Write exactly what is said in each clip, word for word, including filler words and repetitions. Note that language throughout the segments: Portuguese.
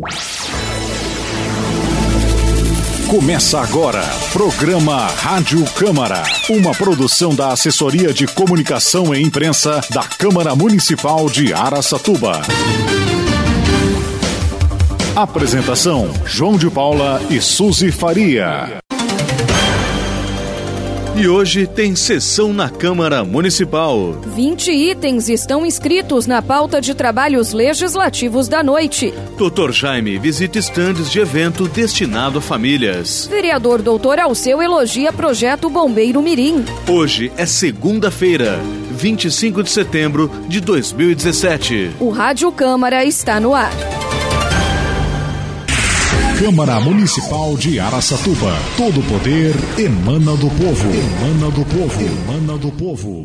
Começa agora, programa Rádio Câmara, uma produção da Assessoria de Comunicação e Imprensa da Câmara Municipal de Araçatuba. Apresentação, João de Paula e Suzy Faria. E hoje tem sessão na Câmara Municipal. vinte itens estão inscritos na pauta de trabalhos legislativos da noite. doutor Jaime visita estandes de evento destinado a famílias. Vereador doutor Alceu elogia projeto Bombeiro Mirim. Hoje é segunda-feira, vinte e cinco de setembro de dois mil e dezessete. O Rádio Câmara está no ar. Câmara Municipal de Araçatuba. Todo o poder emana do povo. Emana do povo. Emana do povo.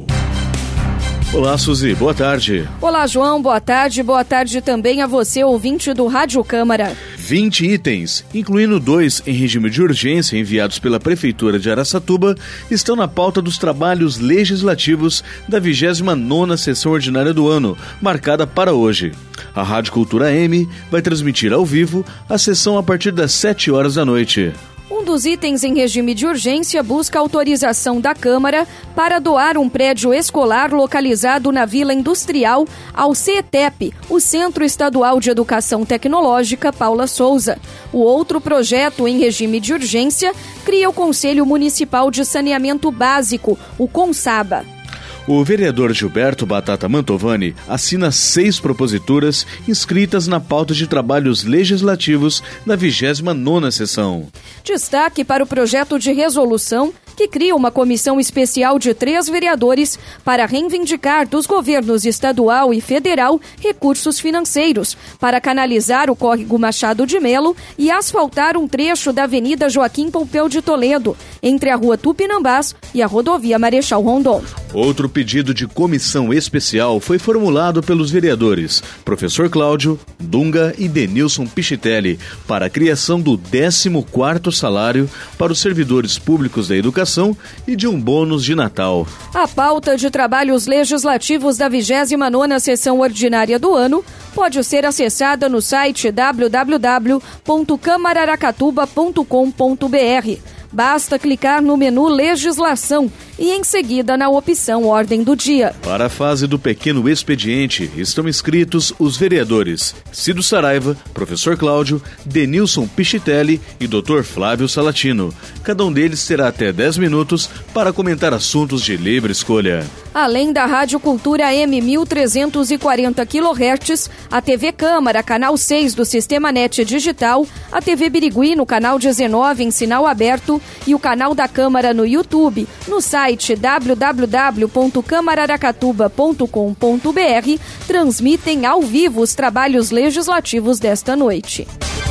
Olá, Suzy. Boa tarde. Olá, João. Boa tarde. Boa tarde também a você, ouvinte do Rádio Câmara. vinte itens, incluindo dois em regime de urgência enviados pela Prefeitura de Araçatuba, estão na pauta dos trabalhos legislativos da vigésima nona sessão ordinária do ano, marcada para hoje. A Rádio Cultura M vai transmitir ao vivo a sessão a partir das sete horas da noite. Um dos itens em regime de urgência busca autorização da Câmara para doar um prédio escolar localizado na Vila Industrial ao CETEP, o Centro Estadual de Educação Tecnológica Paula Souza. O outro projeto em regime de urgência cria o Conselho Municipal de Saneamento Básico, o CONSABA. O vereador Gilberto Batata Mantovani assina seis proposituras inscritas na pauta de trabalhos legislativos da vigésima nona sessão. Destaque para o projeto de resolução que cria uma comissão especial de três vereadores para reivindicar dos governos estadual e federal recursos financeiros para canalizar o córrego Machado de Melo e asfaltar um trecho da Avenida Joaquim Pompeu de Toledo, entre a Rua Tupinambás e a Rodovia Marechal Rondon. Outro pedido de comissão especial foi formulado pelos vereadores Professor Cláudio, Dunga e Denilson Pichitelli para a criação do décimo quarto salário para os servidores públicos da educação e de um bônus de Natal. A pauta de trabalhos legislativos da vigésima nona sessão ordinária do ano pode ser acessada no site w w w ponto câmara aracatuba ponto com ponto b r. Basta clicar no menu Legislação e, em seguida, na opção Ordem do Dia. Para a fase do pequeno expediente, estão inscritos os vereadores Cido Saraiva, Professor Cláudio, Denilson Pichitelli e doutor Flávio Salatino. Cada um deles terá até dez minutos para comentar assuntos de livre escolha. Além da Rádio Cultura M mil trezentos e quarenta quilohertz, a T V Câmara, canal seis do Sistema Net Digital, a T V Birigui no canal dezenove em sinal aberto e o canal da Câmara no YouTube, no site w w w ponto câmara aracatuba ponto com ponto b r, transmitem ao vivo os trabalhos legislativos desta noite.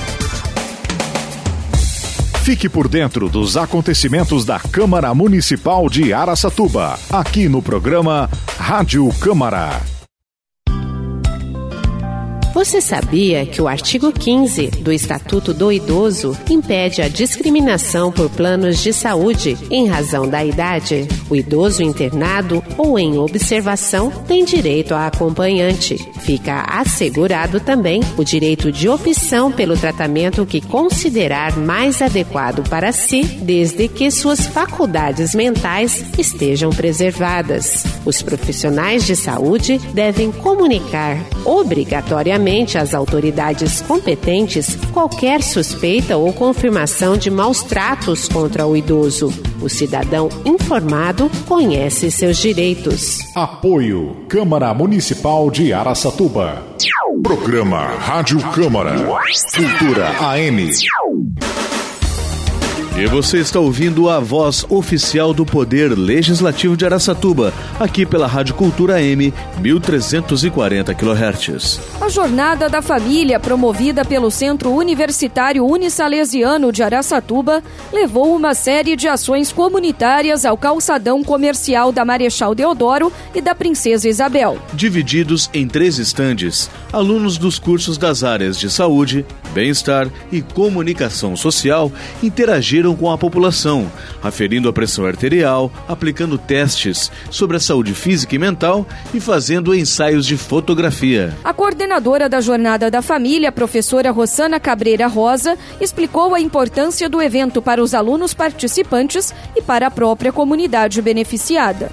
Fique por dentro dos acontecimentos da Câmara Municipal de Araçatuba, aqui no programa Rádio Câmara. Você sabia que o artigo quinze do Estatuto do Idoso impede a discriminação por planos de saúde em razão da idade? O idoso internado ou em observação tem direito a acompanhante. Fica assegurado também o direito de opção pelo tratamento que considerar mais adequado para si, desde que suas faculdades mentais estejam preservadas. Os profissionais de saúde devem comunicar obrigatoriamente às autoridades competentes qualquer suspeita ou confirmação de maus tratos contra o idoso. O cidadão informado conhece seus direitos. Apoio Câmara Municipal de Araçatuba. Programa Rádio Câmara. Cultura A M. E você está ouvindo a voz oficial do Poder Legislativo de Araçatuba, aqui pela Rádio Cultura M mil trezentos e quarenta quilohertz. A Jornada da Família, promovida pelo Centro Universitário Unisalesiano de Araçatuba, levou uma série de ações comunitárias ao calçadão comercial da Marechal Deodoro e da Princesa Isabel. Divididos em três estandes, alunos dos cursos das áreas de saúde, bem-estar e comunicação social interagiram dividiram com a população, aferindo a pressão arterial, aplicando testes sobre a saúde física e mental e fazendo ensaios de fotografia. A coordenadora da Jornada da Família, a professora Rosana Cabreira Rosa, explicou a importância do evento para os alunos participantes e para a própria comunidade beneficiada.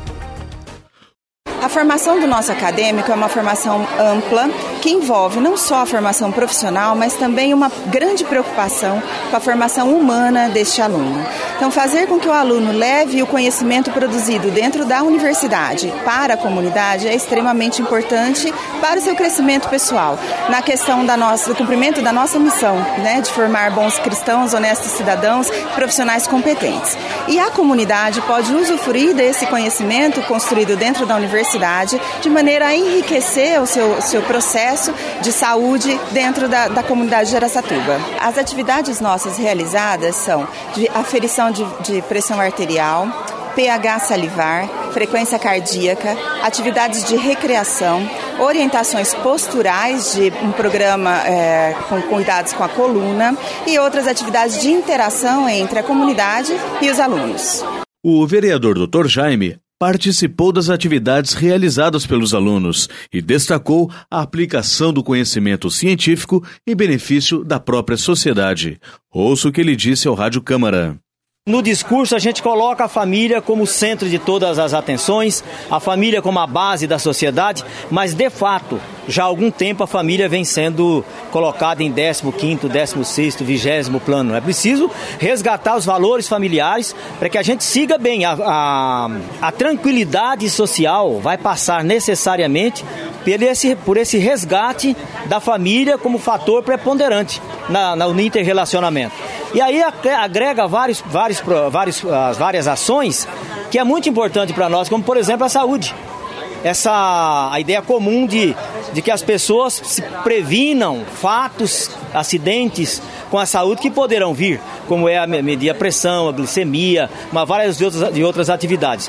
A formação do nosso acadêmico é uma formação ampla que envolve não só a formação profissional, mas também uma grande preocupação com a formação humana deste aluno. Então, fazer com que o aluno leve o conhecimento produzido dentro da universidade para a comunidade é extremamente importante para o seu crescimento pessoal, na questão da nossa, do cumprimento da nossa missão, né, de formar bons cristãos, honestos cidadãos, profissionais competentes. E a comunidade pode usufruir desse conhecimento construído dentro da universidade de maneira a enriquecer o seu, seu processo de saúde dentro da, da comunidade de Araçatuba. As atividades nossas realizadas são de aferição de, de pressão arterial, pH salivar, frequência cardíaca, atividades de recreação, orientações posturais de um programa é, com cuidados com a coluna e outras atividades de interação entre a comunidade e os alunos. O vereador doutor Jaime participou das atividades realizadas pelos alunos e destacou a aplicação do conhecimento científico em benefício da própria sociedade. Ouça o que ele disse ao Rádio Câmara. No discurso, a gente coloca a família como centro de todas as atenções, a família como a base da sociedade, mas, de fato, já há algum tempo a família vem sendo colocada em décimo quinto, décimo sexto, vigésimo plano. É preciso resgatar os valores familiares para que a gente siga bem. A, a, a tranquilidade social vai passar necessariamente por esse, por esse resgate da família como fator preponderante na, na, no interrelacionamento. E aí agrega vários, vários, vários, as várias ações que é muito importante para nós, como por exemplo a saúde. Essa a ideia comum de, de que as pessoas se previnam fatos, acidentes com a saúde que poderão vir, como é a medir a pressão, a glicemia, uma várias de outras, de outras atividades.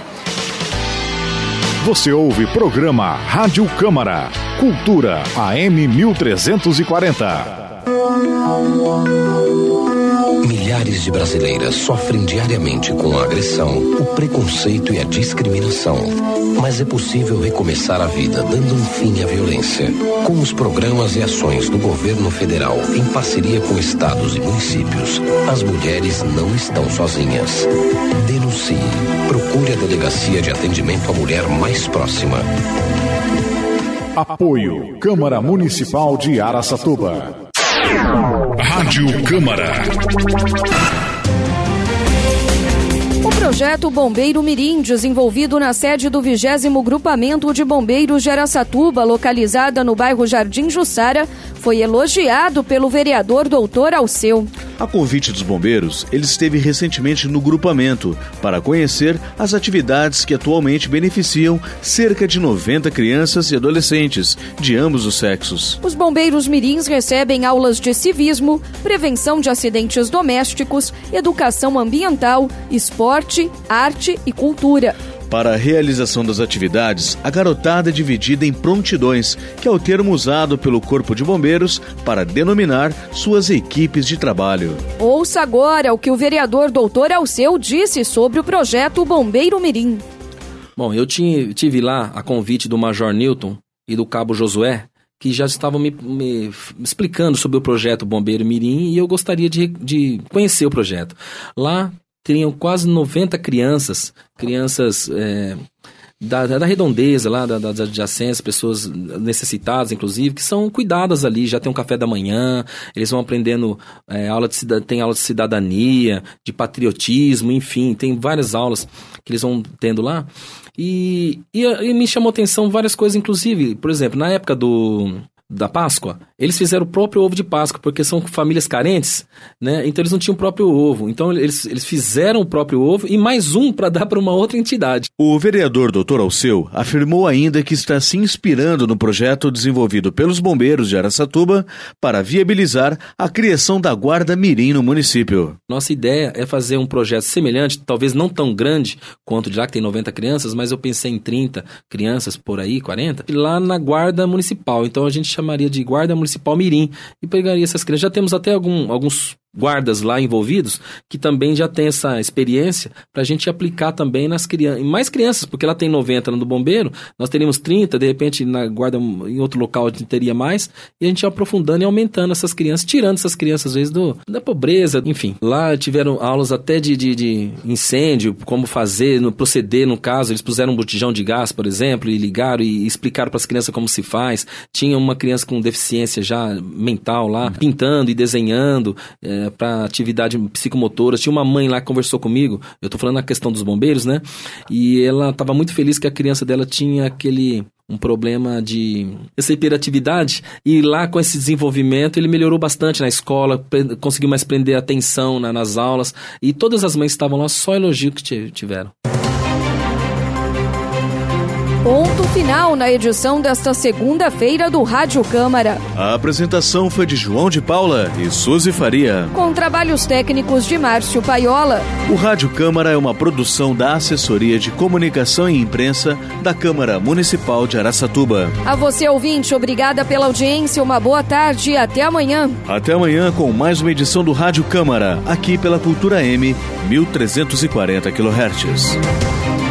Você ouve programa Rádio Câmara, Cultura A M mil trezentos e quarenta. Milhares de brasileiras sofrem diariamente com a agressão, o preconceito e a discriminação. Mas é possível recomeçar a vida dando um fim à violência. Com os programas e ações do governo federal, em parceria com estados e municípios, as mulheres não estão sozinhas. Denuncie. Procure a delegacia de atendimento à mulher mais próxima. Apoio Câmara Municipal de Araçatuba. Rádio Câmara. O projeto Bombeiro Mirim, desenvolvido na sede do vigésimo Grupamento de Bombeiros de Araçatuba, localizada no bairro Jardim Jussara, foi elogiado pelo vereador doutor Alceu. A convite dos bombeiros, ele esteve recentemente no grupamento para conhecer as atividades que atualmente beneficiam cerca de noventa crianças e adolescentes de ambos os sexos. Os bombeiros mirins recebem aulas de civismo, prevenção de acidentes domésticos, educação ambiental, esporte, arte e cultura. Para a realização das atividades, a garotada é dividida em prontidões, que é o termo usado pelo Corpo de Bombeiros para denominar suas equipes de trabalho. Ouça agora o que o vereador doutor Alceu disse sobre o projeto Bombeiro Mirim. Bom, eu tinha, tive lá a convite do Major Newton e do Cabo Josué, que já estavam me, me explicando sobre o projeto Bombeiro Mirim, e eu gostaria de, de conhecer o projeto. Lá teriam quase noventa crianças, crianças é, da, da redondeza, lá, da, das adjacências, pessoas necessitadas, inclusive, que são cuidadas ali, já tem um café da manhã, eles vão aprendendo, é, aula de, tem aula de cidadania, de patriotismo, enfim, tem várias aulas que eles vão tendo lá. E, e, e me chamou a atenção várias coisas, inclusive, por exemplo, na época do... da Páscoa, eles fizeram o próprio ovo de Páscoa, porque são famílias carentes, né? Então eles não tinham o próprio ovo. Então eles, eles fizeram o próprio ovo e mais um para dar para uma outra entidade. O vereador doutor Alceu afirmou ainda que está se inspirando no projeto desenvolvido pelos bombeiros de Araçatuba para viabilizar a criação da Guarda Mirim no município. Nossa ideia é fazer um projeto semelhante, talvez não tão grande quanto já que tem noventa crianças, mas eu pensei em trinta crianças por aí, quarenta, lá na Guarda Municipal. Então a gente chamaria de Guarda Municipal Mirim e pegaria essas crianças. Já temos até algum, alguns guardas lá envolvidos, que também já tem essa experiência para a gente aplicar também nas crianças, em mais crianças, porque lá tem noventa no bombeiro, nós teríamos trinta, de repente na guarda em outro local a gente teria mais, e a gente aprofundando e aumentando essas crianças, tirando essas crianças às vezes do, da pobreza, enfim. Lá tiveram aulas até de, de, de incêndio, como fazer, no, proceder no caso, eles puseram um botijão de gás, por exemplo, e ligaram e explicaram para as crianças como se faz. Tinha uma criança com deficiência já mental lá, pintando e desenhando, é, para atividade psicomotora. Tinha uma mãe lá que conversou comigo, eu tô falando na questão dos bombeiros, né? E ela estava muito feliz que a criança dela tinha aquele... um problema de essa hiperatividade, e lá com esse desenvolvimento ele melhorou bastante na escola, pre- conseguiu mais prender atenção na, nas aulas, e todas as mães que estavam lá, só elogio que t- tiveram. Ponto final na edição desta segunda-feira do Rádio Câmara. A apresentação foi de João de Paula e Suzy Faria, com trabalhos técnicos de Márcio Paiola. O Rádio Câmara é uma produção da Assessoria de Comunicação e Imprensa da Câmara Municipal de Araçatuba. A você, ouvinte, obrigada pela audiência, uma boa tarde e até amanhã. Até amanhã com mais uma edição do Rádio Câmara, aqui pela Cultura M, mil trezentos e quarenta quilohertz.